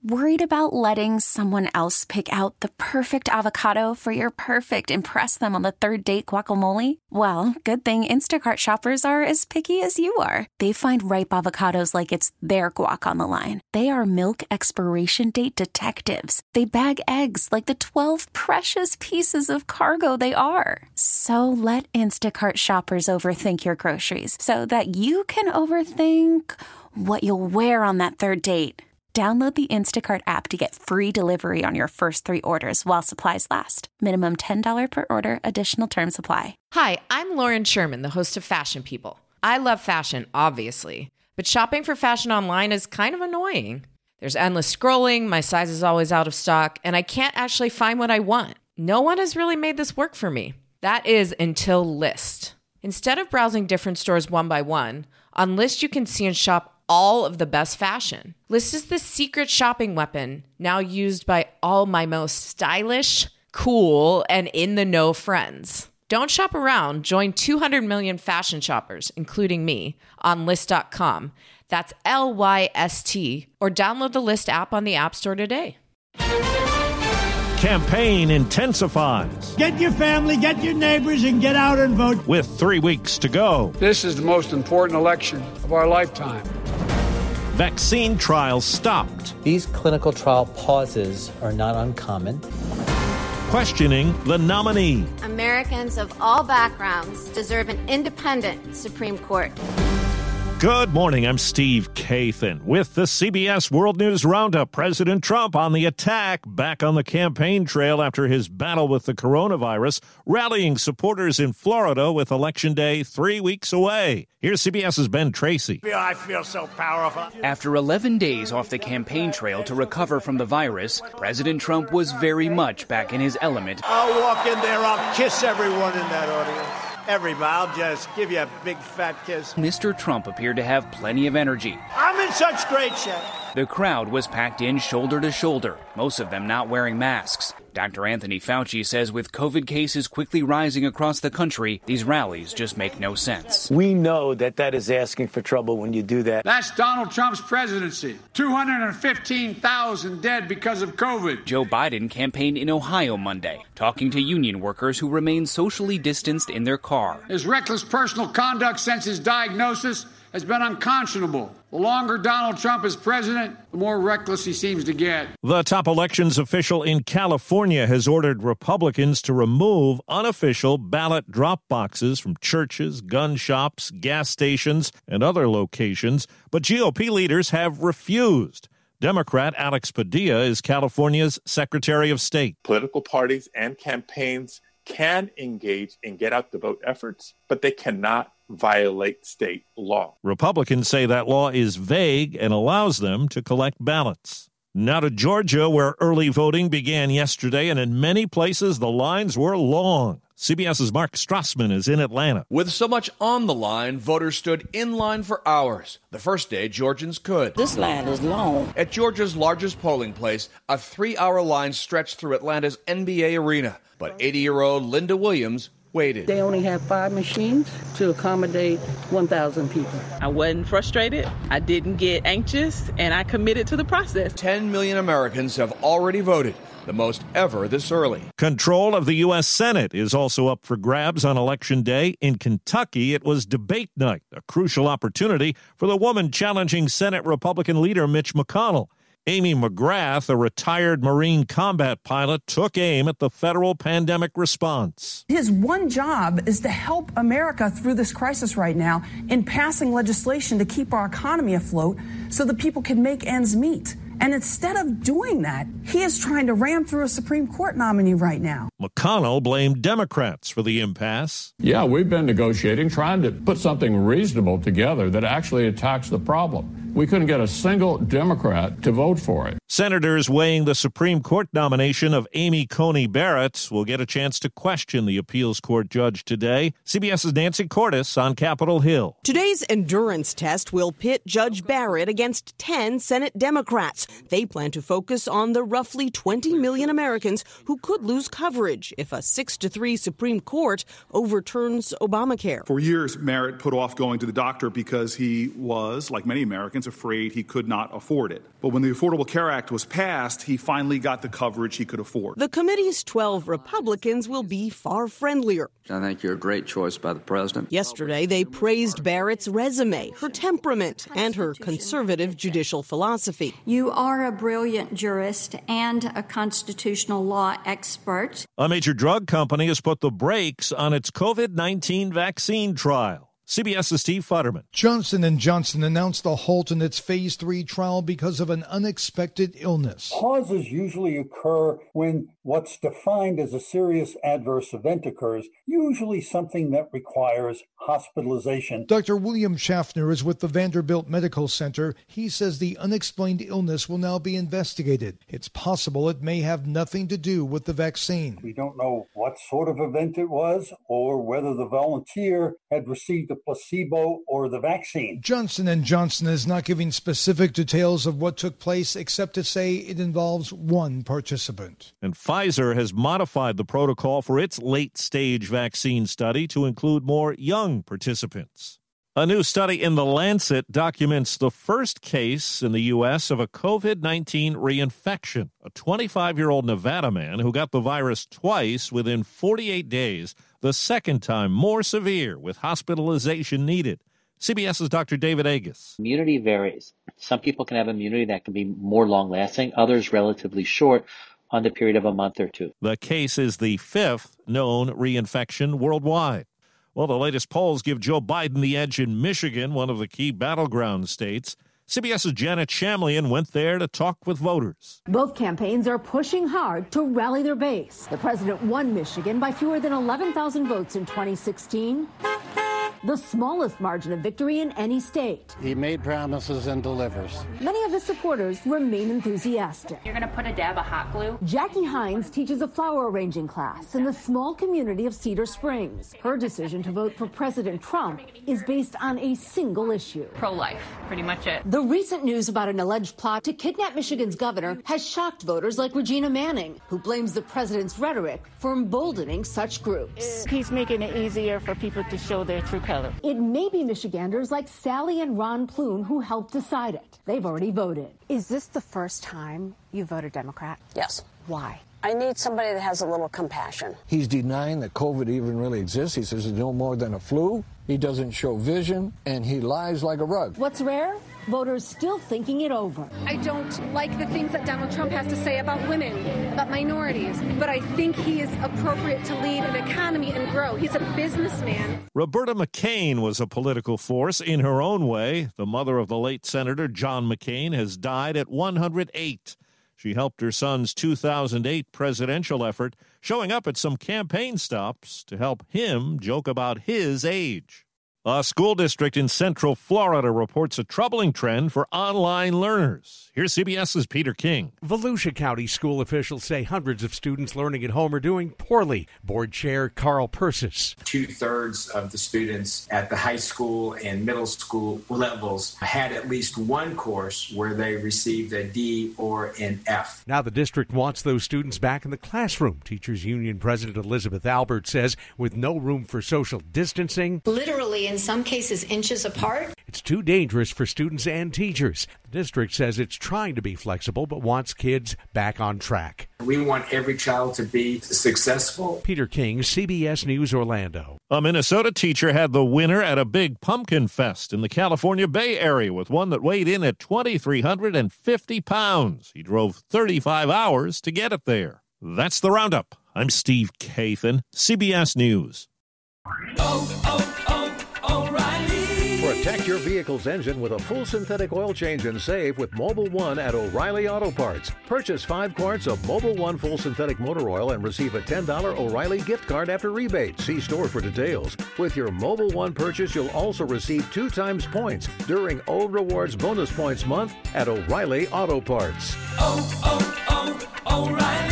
Worried about letting someone else pick out the perfect avocado for your perfect impress them on the third date guacamole? Well, good thing Instacart shoppers are as picky as you are. They find ripe avocados like it's their guac on the line. They are milk expiration date detectives. They bag eggs like the 12 precious pieces of cargo they are. So let Instacart shoppers overthink your groceries so that you can overthink what you'll wear on that third date. Download the Instacart app to get free delivery on your first 3 orders while supplies last. Minimum $10 per order. Additional terms apply. Hi, I'm Lauren Sherman, the host of Fashion People. I love fashion, obviously, but shopping for fashion online is kind of annoying. There's endless scrolling, my size is always out of stock, and I can't actually find what I want. No one has really made this work for me. That is until Lyst. Instead of browsing different stores one by one, on Lyst you can see and shop all of the best fashion. Lyst is the secret shopping weapon now used by all my most stylish, cool, and in-the-know friends. Don't shop around. Join 200 million fashion shoppers, including me, on Lyst.com. That's Lyst, or download the Lyst app on the App Store today. Campaign intensifies. Get your family, get your neighbors, and get out and vote. With 3 weeks to go. This is the most important election of our lifetime. Vaccine trials stopped. These clinical trial pauses are not uncommon. Questioning the nominee. Americans of all backgrounds deserve an independent Supreme Court. Good morning, I'm Steve Kathan with the CBS World News Roundup. President Trump on the attack, back on the campaign trail after his battle with the coronavirus, rallying supporters in Florida with Election Day 3 weeks away. Here's CBS's Ben Tracy. I feel so powerful. After 11 days off the campaign trail to recover from the virus, President Trump was very much back in his element. I'll walk in there, I'll kiss everyone in that audience. Everybody, I'll just give you a big fat kiss. Mr. Trump appeared to have plenty of energy. I'm in such great shape. The crowd was packed in shoulder to shoulder, most of them not wearing masks. Dr. Anthony Fauci says with COVID cases quickly rising across the country, these rallies just make no sense. We know that is asking for trouble when you do that. That's Donald Trump's presidency. 215,000 dead because of COVID. Joe Biden campaigned in Ohio Monday, talking to union workers who remain socially distanced in their car. His reckless personal conduct since his diagnosis has been unconscionable. The longer Donald Trump is president, the more reckless he seems to get. The top elections official in California has ordered Republicans to remove unofficial ballot drop boxes from churches, gun shops, gas stations, and other locations, but GOP leaders have refused. Democrat Alex Padilla is California's Secretary of State. Political parties and campaigns can engage in get-out-the-vote efforts, but they cannot violate state law. Republicans say that law is vague and allows them to collect ballots. Now to Georgia, where early voting began yesterday, and in many places the lines were long. CBS's Mark Strassman is in Atlanta. With so much on the line, voters stood in line for hours. The first day, Georgians could. This line is long. At Georgia's largest polling place, a 3-hour line stretched through Atlanta's NBA arena. But 80-year-old Linda Williams waited. They only have 5 machines to accommodate 1,000 people. I wasn't frustrated. I didn't get anxious, and I committed to the process. 10 million Americans have already voted, the most ever this early. Control of the U.S. Senate is also up for grabs on Election Day. In Kentucky, it was debate night, a crucial opportunity for the woman challenging Senate Republican leader Mitch McConnell. Amy McGrath, a retired Marine combat pilot, took aim at the federal pandemic response. His one job is to help America through this crisis right now in passing legislation to keep our economy afloat so that people can make ends meet. And instead of doing that, he is trying to ram through a Supreme Court nominee right now. McConnell blamed Democrats for the impasse. Yeah, we've been negotiating, trying to put something reasonable together that actually attacks the problem. We couldn't get a single Democrat to vote for it. Senators weighing the Supreme Court nomination of Amy Coney Barrett will get a chance to question the appeals court judge today. CBS's Nancy Cordes on Capitol Hill. Today's endurance test will pit Judge Barrett against 10 Senate Democrats. They plan to focus on the roughly 20 million Americans who could lose coverage if a 6-3 Supreme Court overturns Obamacare. For years, Barrett put off going to the doctor because he was, like many Americans, Republicans afraid he could not afford it. But when the Affordable Care Act was passed, he finally got the coverage he could afford. The committee's 12 Republicans will be far friendlier. I think you're a great choice by the president. Yesterday, they praised Barrett's resume, her temperament, and her conservative judicial philosophy. You are a brilliant jurist and a constitutional law expert. A major drug company has put the brakes on its COVID-19 vaccine trial. CBS's Steve Futterman. Johnson & Johnson announced a halt in its Phase 3 trial because of an unexpected illness. Pauses usually occur when what's defined as a serious adverse event occurs, usually something that requires hospitalization. Dr. William Schaffner is with the Vanderbilt Medical Center. He says the unexplained illness will now be investigated. It's possible it may have nothing to do with the vaccine. We don't know what sort of event it was or whether the volunteer had received a placebo or the vaccine. Johnson & Johnson is not giving specific details of what took place except to say it involves one participant. And Pfizer has modified the protocol for its late-stage vaccine study to include more young participants. A new study in The Lancet documents the first case in the U.S. of a COVID-19 reinfection. A 25-year-old Nevada man who got the virus twice within 48 days, the second time more severe with hospitalization needed. CBS's Dr. David Agus. Immunity varies. Some people can have immunity that can be more long-lasting, others relatively short, on the period of a month or two. The case is the fifth known reinfection worldwide. Well, the latest polls give Joe Biden the edge in Michigan, one of the key battleground states. CBS's Janet Shamlian went there to talk with voters. Both campaigns are pushing hard to rally their base. The president won Michigan by fewer than 11,000 votes in 2016. The smallest margin of victory in any state. He made promises and delivers. Many of his supporters remain enthusiastic. You're going to put a dab of hot glue? Jackie Hines teaches a flower arranging class in the small community of Cedar Springs. Her decision to vote for President Trump is based on a single issue. Pro-life, pretty much it. The recent news about an alleged plot to kidnap Michigan's governor has shocked voters like Regina Manning, who blames the president's rhetoric for emboldening such groups. He's making it easier for people to show their true color. It may be Michiganders like Sally and Ron Plume who helped decide it. They've already voted. Is this the first time you voted Democrat? Yes. Why? I need somebody that has a little compassion. He's denying that COVID even really exists. He says it's no more than a flu. He doesn't show vision, and he lies like a rug. What's rare? Voters still thinking it over. I don't like the things that Donald Trump has to say about women, about minorities, but I think he is appropriate to lead an economy and grow. He's a businessman. Roberta McCain was a political force in her own way. The mother of the late Senator John McCain has died at 108. She helped her son's 2008 presidential effort, showing up at some campaign stops to help him joke about his age. A school district in Central Florida reports a troubling trend for online learners. Here's CBS's Peter King. Volusia County school officials say hundreds of students learning at home are doing poorly. Board Chair Carl Persis. 2/3 of the students at the high school and middle school levels had at least one course where they received a D or an F. Now the district wants those students back in the classroom. Teachers Union President Elizabeth Albert says with no room for social distancing, literally in some cases inches apart, it's too dangerous for students and teachers. The district says it's trying to be flexible but wants kids back on track. We want every child to be successful. Peter King, CBS News, Orlando. A Minnesota teacher had the winner at a big pumpkin fest in the California Bay Area with one that weighed in at 2,350 pounds. He drove 35 hours to get it there. That's the Roundup. I'm Steve Kathan, CBS News. Protect your vehicle's engine with a full synthetic oil change and save with Mobil 1 at O'Reilly Auto Parts. Purchase 5 quarts of Mobil 1 full synthetic motor oil and receive a $10 O'Reilly gift card after rebate. See store for details. With your Mobil 1 purchase, you'll also receive 2 times points during O Rewards Bonus Points Month at O'Reilly Auto Parts. O'Reilly.